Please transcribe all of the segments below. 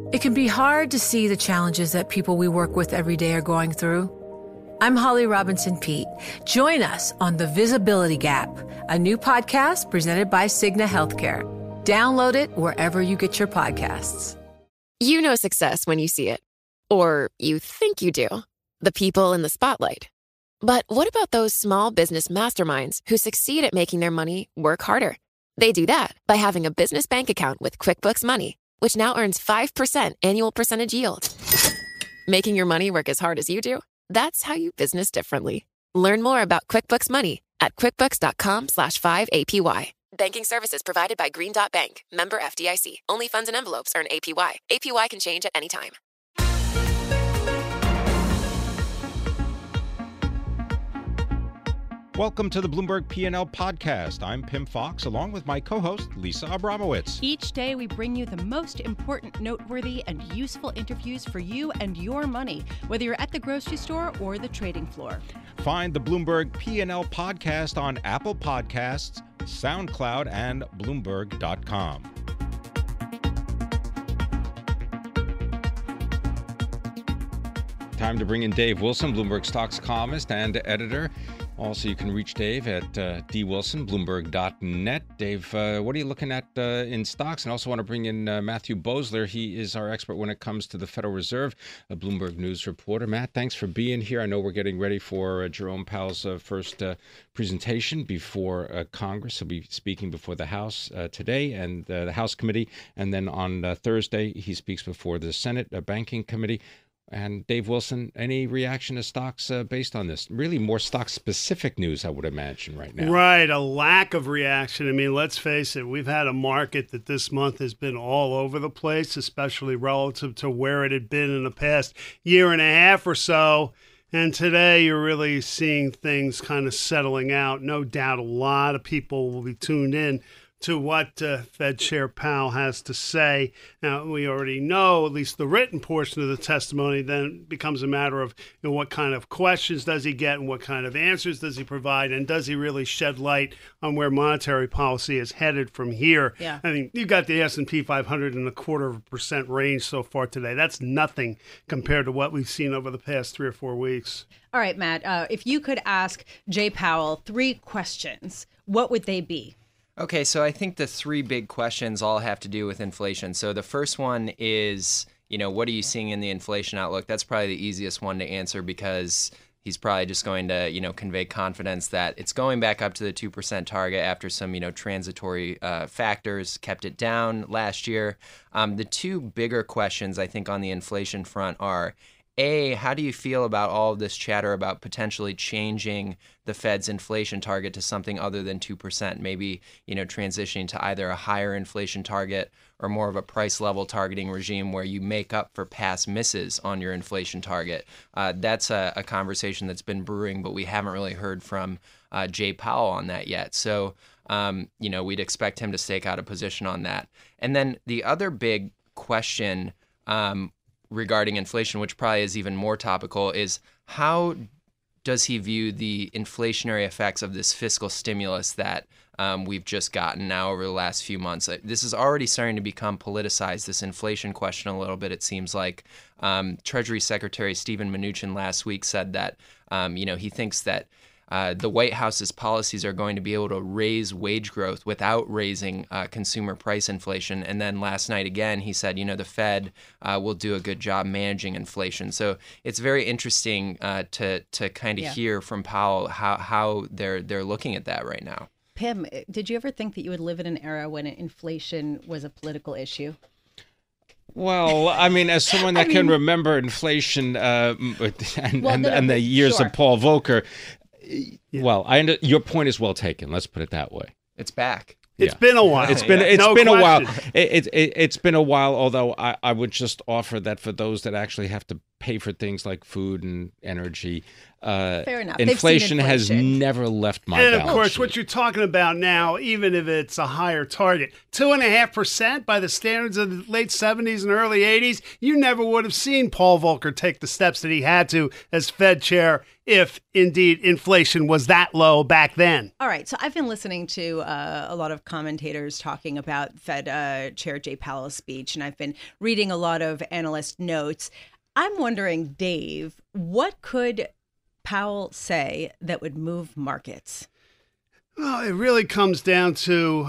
It can be hard to see the challenges that people we work with every day are going through. I'm Holly Robinson Peete. Join us on The Visibility Gap, a new podcast presented by Cigna Healthcare. Download it wherever you get your podcasts. You know success when you see it. Or you think you do. The people in the spotlight. But what about those small business masterminds who succeed at making their money work harder? They do that by having a business bank account with QuickBooks Money, which now earns 5% annual percentage yield. Making your money work as hard as you do? That's how you business differently. Learn more about QuickBooks Money at quickbooks.com/5APY. Banking services provided by Green Dot Bank. Member FDIC. Only funds and envelopes earn APY. APY can change at any time. Welcome to the Bloomberg P&L podcast. I'm Pim Fox, along with my co-host, Lisa Abramowitz. Each day, we bring you the most important, noteworthy, and useful interviews for you and your money, whether you're at the grocery store or the trading floor. Find the Bloomberg P&L podcast on Apple Podcasts, SoundCloud, and Bloomberg.com. Time to bring in Dave Wilson, Bloomberg Stocks columnist and editor. Also, you can reach Dave at dwilson@bloomberg.net. Dave, what are you looking at in stocks? And also want to bring in Matthew Boesler. He is our expert when it comes to the Federal Reserve, a Bloomberg News reporter. Matt, thanks for being here. I know we're getting ready for Jerome Powell's first presentation before Congress. He'll be speaking before the House today and the House Committee. And then on Thursday, he speaks before the Senate Banking Committee. And Dave Wilson, any reaction to stocks based on this? Really more stock-specific news, I would imagine, right now. Right, a lack of reaction. I mean, let's face it, we've had a market that this month has been all over the place, especially relative to where it had been in the past year and a half or so. And today you're really seeing things kind of settling out. No doubt a lot of people will be tuned in to what Fed Chair Powell has to say. Now, we already know, at least the written portion of the testimony then becomes a matter of what kind of questions does he get and what kind of answers does he provide, and does he really shed light on where monetary policy is headed from here? Yeah. I mean, you've got the S&P 500 in a 0.25% range so far today. That's nothing compared to what we've seen over the past 3 or 4 weeks. All right, Matt, if you could ask Jay Powell 3 questions, what would they be? Okay, so I think the 3 big questions all have to do with inflation. So the first one is, what are you seeing in the inflation outlook? That's probably the easiest one to answer because he's probably just going to, convey confidence that it's going back up to the 2% target after some, transitory factors kept it down last year. The 2 bigger questions, I think, on the inflation front are, A, how do you feel about all of this chatter about potentially changing the Fed's inflation target to something other than 2%, maybe, transitioning to either a higher inflation target or more of a price level targeting regime where you make up for past misses on your inflation target? That's a conversation that's been brewing, but we haven't really heard from Jay Powell on that yet. So, we'd expect him to stake out a position on that. And then the other big question regarding inflation, which probably is even more topical, is how does he view the inflationary effects of this fiscal stimulus that we've just gotten now over the last few months? This is already starting to become politicized, this inflation question, a little bit, it seems like. Treasury Secretary Steven Mnuchin last week said that, he thinks that the White House's policies are going to be able to raise wage growth without raising consumer price inflation. And then last night, again, he said, the Fed will do a good job managing inflation. So it's very interesting to kind of hear from Powell how they're looking at that right now. Pim, did you ever think that you would live in an era when inflation was a political issue? Well, I mean, as someone that can remember inflation and the years sure. of Paul Volcker, well, your point is well taken. Let's put it that way. It's back. It's been a while. It's been a while. It's been a while. Although I would just offer that for those that actually have to pay for things like food and energy. Fair enough. Inflation has never left my balance sheet. And of course, what you're talking about now, even if it's a higher target, 2.5% by the standards of the late 70s and early 80s, you never would have seen Paul Volcker take the steps that he had to as Fed chair if indeed inflation was that low back then. All right. So I've been listening to a lot of commentators talking about Fed Chair Jay Powell's speech, and I've been reading a lot of analyst notes. I'm wondering, Dave, what could Powell say that would move markets? Well, it really comes down to,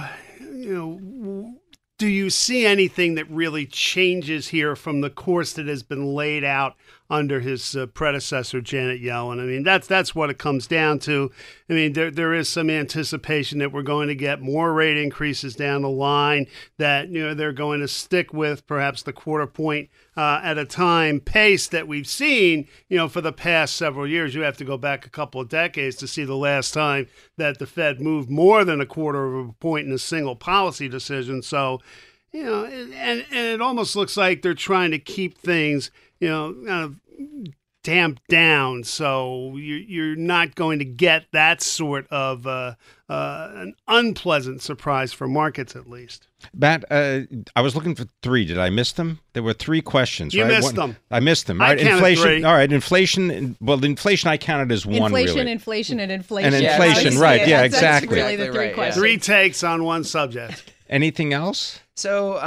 do you see anything that really changes here from the course that has been laid out under his predecessor, Janet Yellen? I mean, that's what it comes down to. I mean, there is some anticipation that we're going to get more rate increases down the line, that, they're going to stick with perhaps the 0.25 point at a time pace that we've seen, for the past several years. You have to go back a couple of decades to see the last time that the Fed moved more than 0.25 point in a single policy decision. So, and it almost looks like they're trying to keep things, kind of damped down, so you're not going to get that sort of an unpleasant surprise for markets, at least. Matt, I was looking for 3. Did I miss them? There were 3 questions, you right? Missed them. I missed them. I right? counted Inflation. 3. All right, inflation. Well, the inflation I counted as one. Inflation, really. inflation, and And inflation. inflation, right? Yeah, That's exactly. really the 3 Right, yeah. questions. 3 takes on one subject. Anything else? So,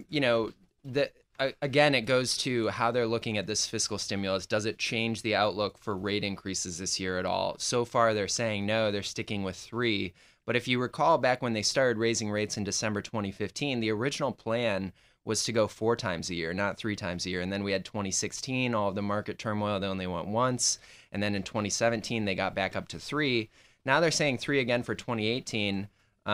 again, it goes to how they're looking at this fiscal stimulus. Does it change the outlook for rate increases this year at all? So far, they're saying no, they're sticking with 3. But if you recall back when they started raising rates in December 2015, the original plan was to go 4 times a year, not 3 times a year. And then we had 2016, all of the market turmoil, they only went once. And then in 2017, they got back up to 3. Now they're saying 3 again for 2018.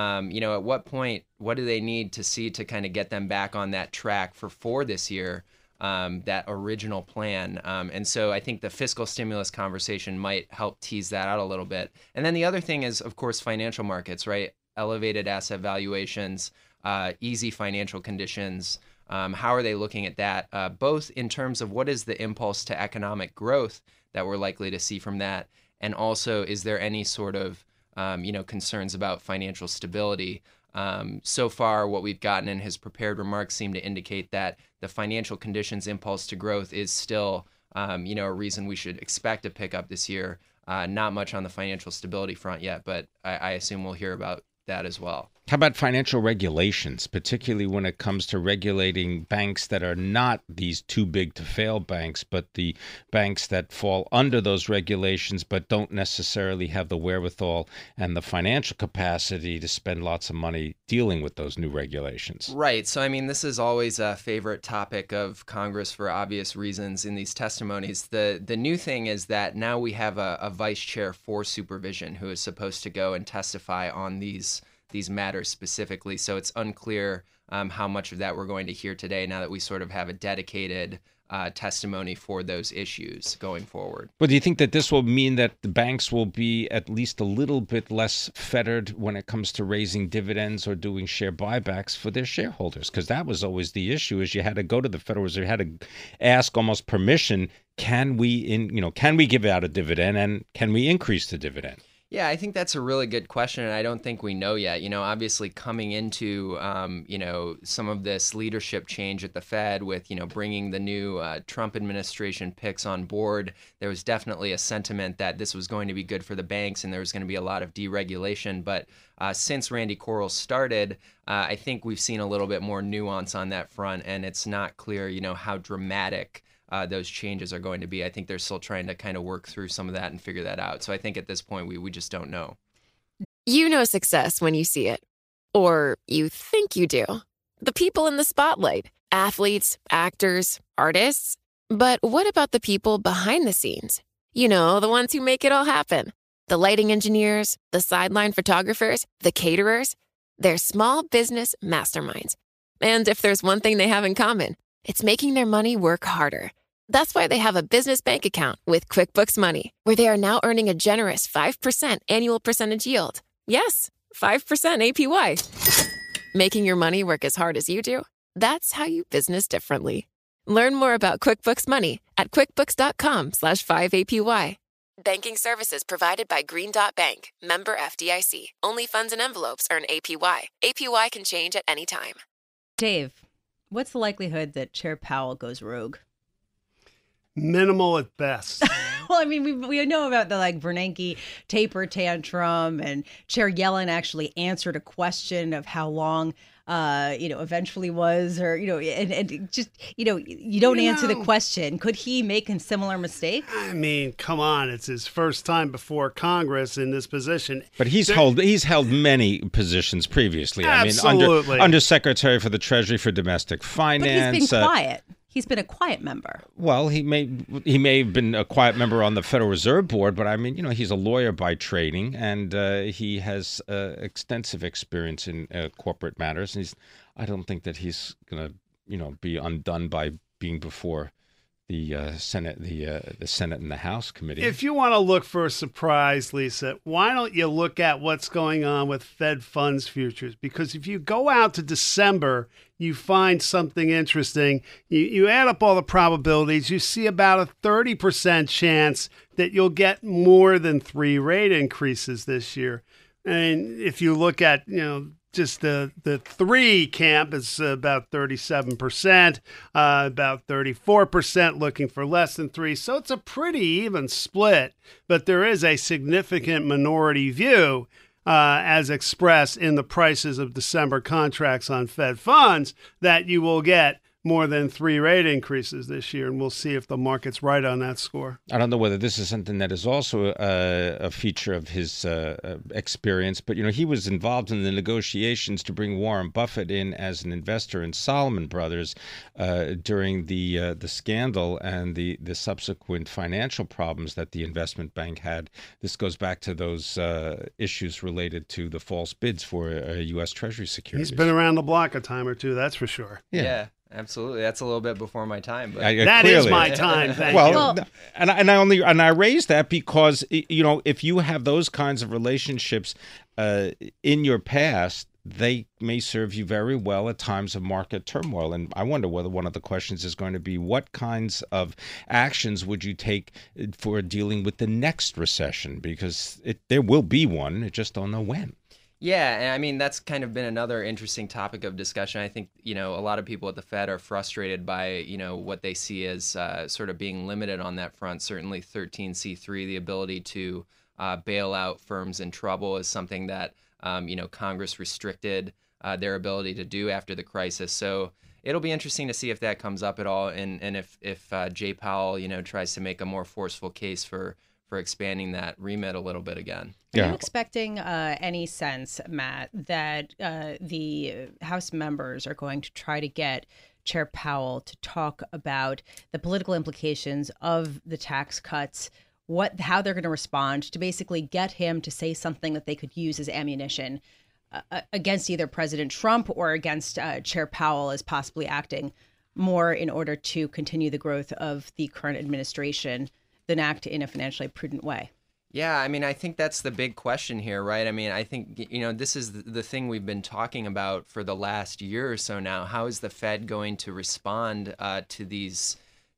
At what point, what do they need to see to kind of get them back on that track for 4 this year, that original plan? And so I think the fiscal stimulus conversation might help tease that out a little bit. And then the other thing is, of course, financial markets, right? Elevated asset valuations, easy financial conditions. How are they looking at that? Both in terms of what is the impulse to economic growth that we're likely to see from that, and also is there any sort of concerns about financial stability. So far, what we've gotten in his prepared remarks seem to indicate that the financial conditions impulse to growth is still, a reason we should expect a pickup this year. Not much on the financial stability front yet, but I assume we'll hear about that as well. How about financial regulations, particularly when it comes to regulating banks that are not these too big to fail banks, but the banks that fall under those regulations but don't necessarily have the wherewithal and the financial capacity to spend lots of money dealing with those new regulations? Right. So, I mean, this is always a favorite topic of Congress for obvious reasons in these testimonies. The new thing is that now we have a vice chair for supervision who is supposed to go and testify on these matters specifically. So it's unclear how much of that we're going to hear today now that we sort of have a dedicated testimony for those issues going forward. But do you think that this will mean that the banks will be at least a little bit less fettered when it comes to raising dividends or doing share buybacks for their shareholders? Because that was always the issue, is you had to go to the Federal Reserve, you had to ask almost permission, can we give out a dividend and can we increase the dividend? Yeah, I think that's a really good question, and I don't think we know yet. Obviously coming into, some of this leadership change at the Fed with, bringing the new Trump administration picks on board, there was definitely a sentiment that this was going to be good for the banks and there was going to be a lot of deregulation. But since Randy Quarles started, I think we've seen a little bit more nuance on that front, and it's not clear, how dramatic those changes are going to be. I think they're still trying to kind of work through some of that and figure that out. So I think at this point, we just don't know. You know success when you see it. Or you think you do. The people in the spotlight. Athletes, actors, artists. But what about the people behind the scenes? The ones who make it all happen. The lighting engineers, the sideline photographers, the caterers. They're small business masterminds. And if there's one thing they have in common, it's making their money work harder. That's why they have a business bank account with QuickBooks Money, where they are now earning a generous 5% annual percentage yield. Yes, 5% APY. Making your money work as hard as you do? That's how you business differently. Learn more about QuickBooks Money at quickbooks.com/5APY. Banking services provided by Green Dot Bank, member FDIC. Only funds and envelopes earn APY. APY can change at any time. Dave, what's the likelihood that Chair Powell goes rogue? Minimal at best. Well, I mean, we know about the Bernanke taper tantrum, and Chair Yellen actually answered a question of how long, eventually was, or, and just, you don't answer the question. Could he make a similar mistake? I mean, come on. It's his first time before Congress in this position. But he's held many positions previously. Absolutely. I mean, under Secretary for the Treasury for Domestic Finance. But he's been quiet. He's been a quiet member. Well, he may have been a quiet member on the Federal Reserve Board, but I mean, he's a lawyer by training, and he has extensive experience in corporate matters. And I don't think that he's going to, be undone by being before the Senate, the Senate and the House committee. If you want to look for a surprise, Lisa, why don't you look at what's going on with Fed funds futures? Because if you go out to December, you find something interesting. You add up all the probabilities, you see about a 30% chance that you'll get more than 3 rate increases this year. And if you look at, just the 3 camp is about 37%, about 34% looking for less than 3. So it's a pretty even split, but there is a significant minority view as expressed in the prices of December contracts on Fed funds that you will get more than 3 rate increases this year, and we'll see if the market's right on that score. I don't know whether this is something that is also a feature of his experience, but he was involved in the negotiations to bring Warren Buffett in as an investor in Salomon Brothers during the scandal and the subsequent financial problems that the investment bank had. This goes back to those issues related to the false bids for U.S. Treasury securities. He's been around the block a time or two, that's for sure. Yeah. Absolutely, that's a little bit before my time. But that clearly is my time. Thank you. And I raised that because if you have those kinds of relationships in your past, they may serve you very well at times of market turmoil. And I wonder whether one of the questions is going to be, what kinds of actions would you take for dealing with the next recession? Because there will be one. I just don't know when. Yeah, and I mean, that's kind of been another interesting topic of discussion. I think, a lot of people at the Fed are frustrated by, what they see as sort of being limited on that front. Certainly 13C3, the ability to bail out firms in trouble, is something that, Congress restricted their ability to do after the crisis. So it'll be interesting to see if that comes up at all, and if Jay Powell, tries to make a more forceful case for expanding that remit a little bit again. Are you expecting any sense, Matt, that the House members are going to try to get Chair Powell to talk about the political implications of the tax cuts, how they're going to respond, to basically get him to say something that they could use as ammunition against either President Trump or against Chair Powell as possibly acting more in order to continue the growth of the current administration than act in a financially prudent way? Yeah, I mean, I think that's the big question here, right? I mean, I think, this is the thing we've been talking about for the last year or so now. How is the Fed going to respond to this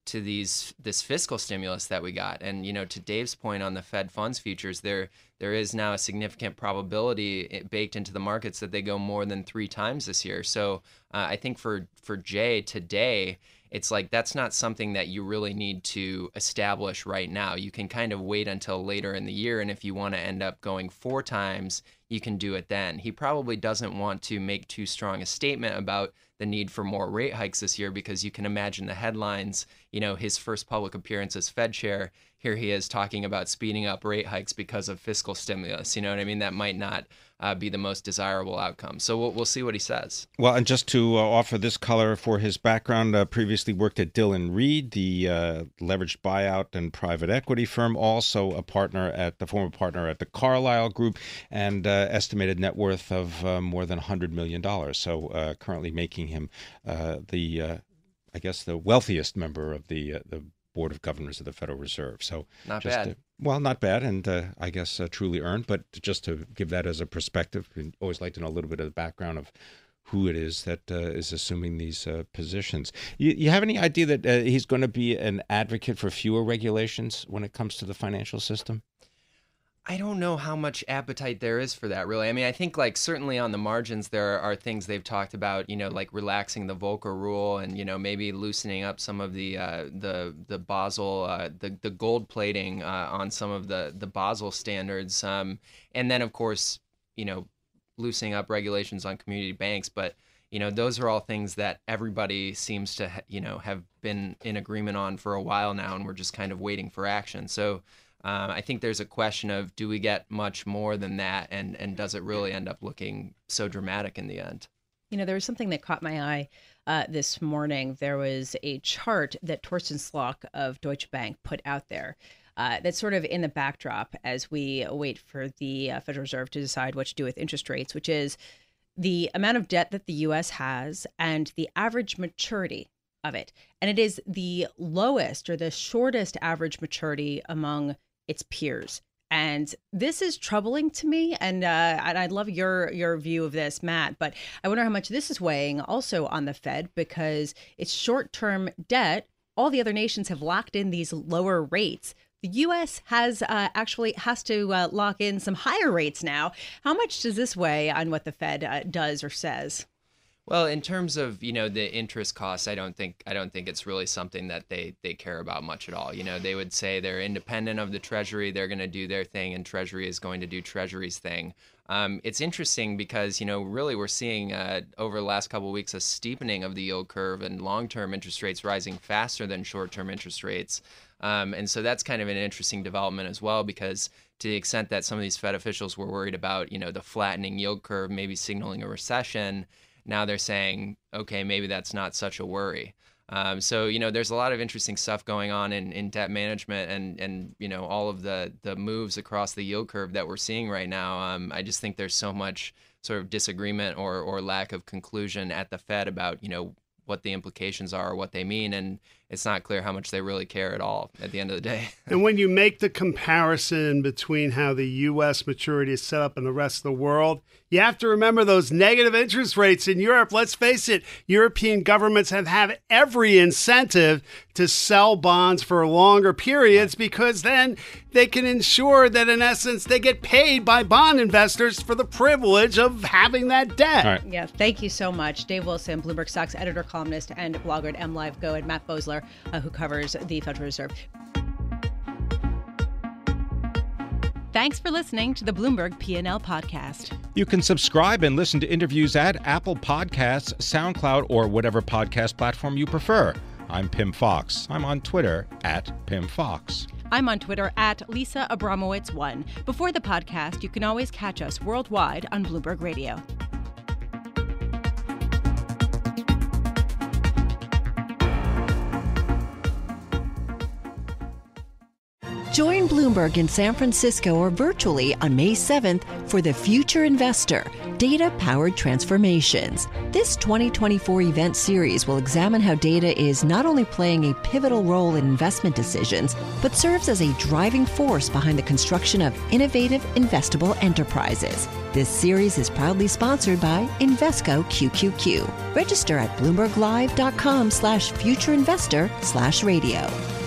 fiscal stimulus that we got? And, to Dave's point on the Fed funds futures, there is now a significant probability baked into the markets that they go more than 3 times this year. So I think for Jay today, it's like that's not something that you really need to establish right now. You can kind of wait until later in the year, and if you want to end up going 4 times, you can do it then. He probably doesn't want to make too strong a statement about the need for more rate hikes this year, because you can imagine the headlines, his first public appearance as Fed chair, here he is talking about speeding up rate hikes because of fiscal stimulus. You know what I mean? That might not be the most desirable outcome. So we'll see what he says. Well, and just to offer this color for his background, previously worked at Dillon Read, the leveraged buyout and private equity firm, also a former partner at the Carlyle Group, and estimated net worth of more than $100 million. So currently making him the wealthiest member of the Board of Governors of the Federal Reserve. So not bad. Not bad, and I guess truly earned. But just to give that as a perspective, we always like to know a little bit of the background of who it is that is assuming these positions. You have any idea that he's going to be an advocate for fewer regulations when it comes to the financial system? I don't know how much appetite there is for that, really. I mean, I think like certainly on the margins, there are things they've talked about, like relaxing the Volcker rule and, maybe loosening up some of the Basel, the gold plating on some of the Basel standards. And then, of course, loosening up regulations on community banks. But, those are all things that everybody seems to, have been in agreement on for a while now, and we're just kind of waiting for action. So I think there's a question of, do we get much more than that, and does it really end up looking so dramatic in the end? There was something that caught my eye this morning. There was a chart that Torsten Slok of Deutsche Bank put out there that's sort of in the backdrop as we wait for the Federal Reserve to decide what to do with interest rates, which is the amount of debt that the U.S. has and the average maturity of it. And it is the lowest or the shortest average maturity among its peers. And this is troubling to me. And I'd love your view of this, Matt. But I wonder how much this is weighing also on the Fed, because it's short-term debt. All the other nations have locked in these lower rates. The U.S. has to lock in some higher rates now. How much does this weigh on what the Fed does or says? Well, in terms of, the interest costs, I don't think it's really something that they care about much at all. They would say they're independent of the Treasury. They're going to do their thing, and Treasury is going to do Treasury's thing. It's interesting because, really we're seeing over the last couple of weeks a steepening of the yield curve and long-term interest rates rising faster than short-term interest rates. And so that's kind of an interesting development as well, because to the extent that some of these Fed officials were worried about, the flattening yield curve, maybe signaling a recession, now they're saying, okay, maybe that's not such a worry. So, there's a lot of interesting stuff going on in debt management and all of the moves across the yield curve that we're seeing right now. I just think there's so much sort of disagreement or lack of conclusion at the Fed about, what the implications are or what they mean. And it's not clear how much they really care at all at the end of the day. And when you make the comparison between how the U.S. maturity is set up in the rest of the world, you have to remember those negative interest rates in Europe. Let's face it, European governments have every incentive to sell bonds for longer periods, because then they can ensure that, in essence, they get paid by bond investors for the privilege of having that debt. All right. Yeah, thank you so much. Dave Wilson, Bloomberg Stocks editor, columnist, and blogger at MLiveGo, and Matt Boesler, who covers the Federal Reserve. Thanks for listening to the Bloomberg P&L podcast. You can subscribe and listen to interviews at Apple Podcasts, SoundCloud, or whatever podcast platform you prefer. I'm Pim Fox. I'm on Twitter at Pim Fox. I'm on Twitter at Lisa Abramowitz1. Before the podcast, you can always catch us worldwide on Bloomberg Radio. Join Bloomberg in San Francisco or virtually on May 7th for The Future Investor, Data-Powered Transformations. This 2024 event series will examine how data is not only playing a pivotal role in investment decisions, but serves as a driving force behind the construction of innovative, investable enterprises. This series is proudly sponsored by Invesco QQQ. Register at BloombergLive.com/futureinvestor/radio.